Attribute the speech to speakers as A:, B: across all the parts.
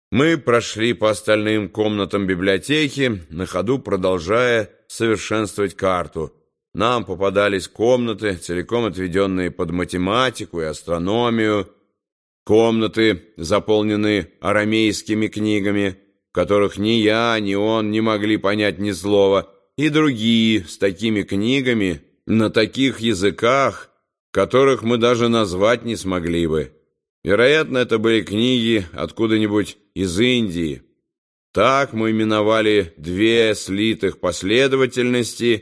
A: Мы прошли по остальным комнатам библиотеки, на ходу продолжая совершенствовать карту. Нам попадались комнаты, целиком отведенные под математику и астрономию, комнаты, заполненные арамейскими книгами, в которых ни я, ни он не могли понять ни слова, и другие с такими книгами, на таких языках, которых мы даже назвать не смогли бы. Вероятно, это были книги откуда-нибудь из Индии. Так мы именовали две слитых последовательности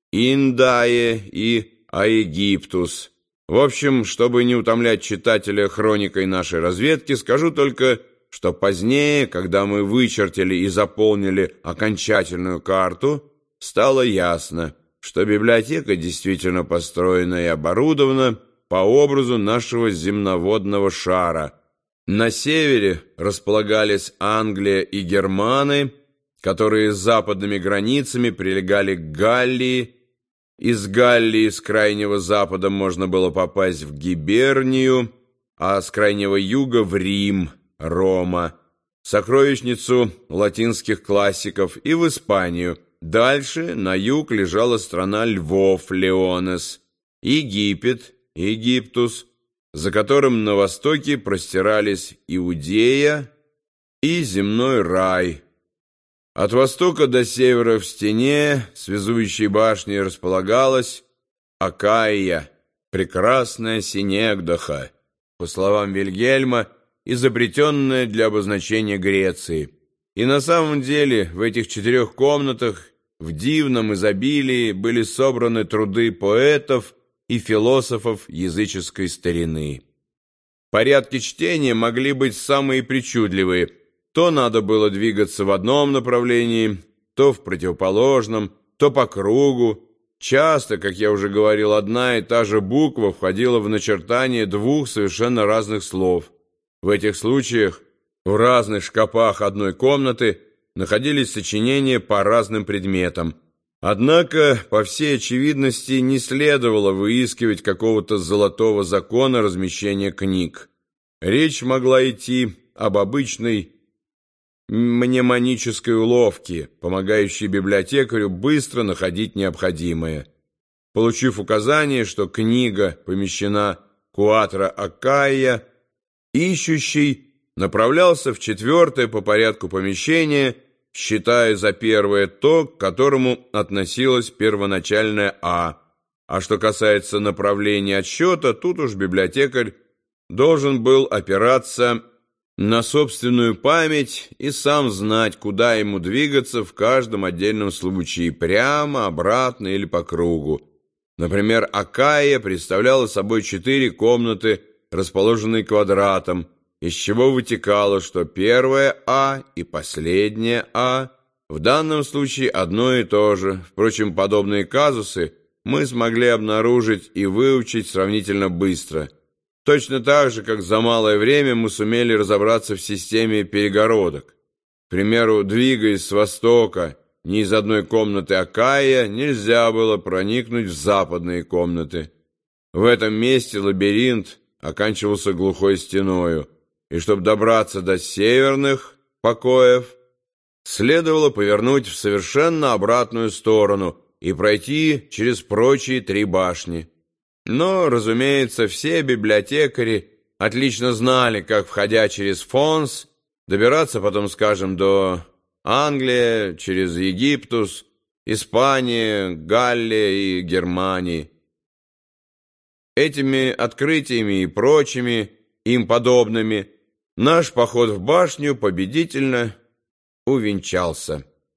A: Индае и Аегиптус. В общем, чтобы не утомлять читателя хроникой нашей разведки, скажу только, что позднее, когда мы вычертили и заполнили окончательную карту, стало ясно, что библиотека действительно построена и оборудована по образу нашего земноводного шара. На севере располагались Англия и Германы, которые с западными границами прилегали к Галлии. Из Галлии с крайнего запада можно было попасть в Гибернию, а с крайнего юга в Рим, Рома, сокровищницу латинских классиков, и в Испанию. Дальше на юг лежала страна львов, Леонес, Египет, Египтус, за которым на востоке простирались Иудея и земной рай. От востока до севера в стене связующей башни располагалась Акаия, прекрасная Синегдаха, по словам Вильгельма, изобретенная для обозначения Греции. И на самом деле в этих 4 комнатах в дивном изобилии были собраны труды поэтов и философов языческой старины. Порядки чтения могли быть самые причудливые. То надо было двигаться в одном направлении, то в противоположном, то по кругу. Часто, как я уже говорил, одна и та же буква входила в начертание 2 совершенно разных слов. В этих случаях в разных шкафах одной комнаты находились сочинения по разным предметам. Однако, по всей очевидности, не следовало выискивать какого-то золотого закона размещения книг. Речь могла идти об обычной мнемонической уловке, помогающей библиотекарю быстро находить необходимое. Получив указание, что книга помещена Куатро Акаия, ищущий направлялся в 4-е по порядку помещение, считая за первое то, к которому относилась первоначальная А. А что касается направления отсчета, тут уж библиотекарь должен был опираться на собственную память и сам знать, куда ему двигаться в каждом отдельном случае, прямо, обратно или по кругу. Например, Акаия представляла собой 4 комнаты, расположенные квадратом, из чего вытекало, что первая А и последняя А в данном случае одно и то же. Впрочем, подобные казусы мы смогли обнаружить и выучить сравнительно быстро. Точно так же, как за малое время мы сумели разобраться в системе перегородок. К примеру, двигаясь с востока ни из одной комнаты Акаия, нельзя было проникнуть в западные комнаты. В этом месте лабиринт оканчивался глухой стеною, и чтобы добраться до северных покоев, следовало повернуть в совершенно обратную сторону и пройти через прочие 3 башни. Но, разумеется, все библиотекари отлично знали, как, входя через Фонс, добираться потом, скажем, до Англии, через Египтус, Испания, Галлия и Германии. Этими открытиями и прочими им подобными наш поход в башню победительно увенчался.